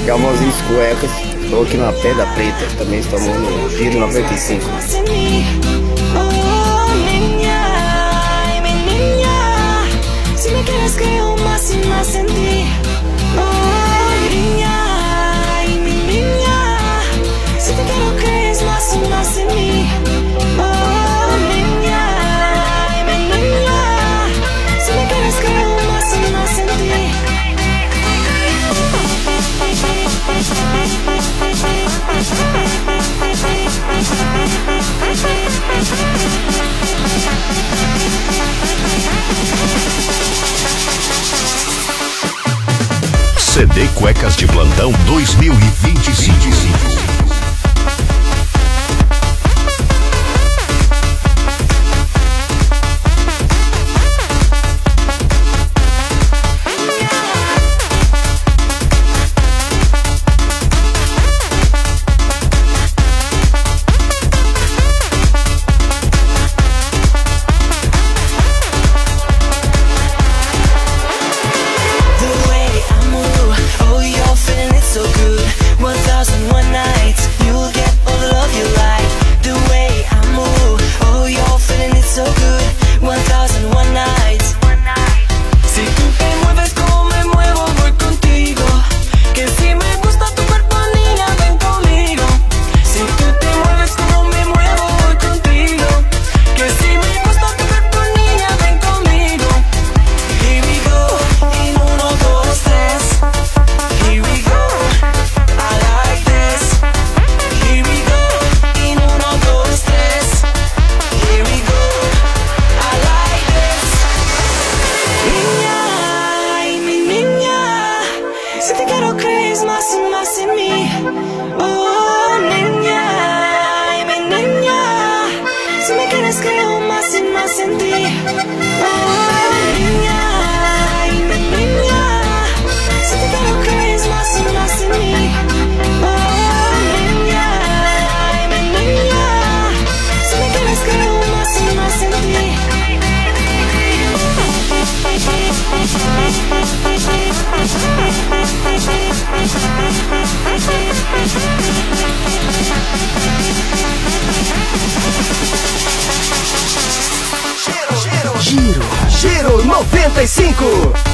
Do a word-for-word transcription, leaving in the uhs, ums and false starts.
Galvãozinho Cuecas, estou aqui na Pedra Preta, também estamos no Giro noventa e cinco. Oh, niña, ay, mi niña, si me quieres creo más y más en ti. Oh, niña, ay, mi niña, si te quiero crees más y más en mí. Oh, niña, ay, mi niña, si me quieres creo más y más en ti. C D Cuecas de Plantão dois mil e vinte e cinco. Giro, Giro noventa e cinco.